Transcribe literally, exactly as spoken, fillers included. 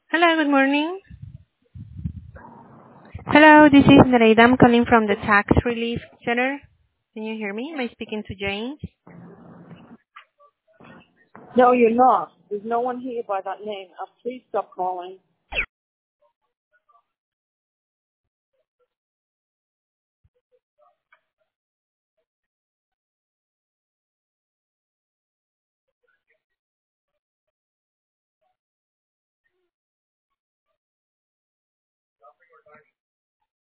Hello, good morning. Hello, this is Nereida. I'm calling from the Tax Relief Center. Can you hear me? Am I speaking to James? No, you're not. There's no one here by that name. Uh, please stop calling.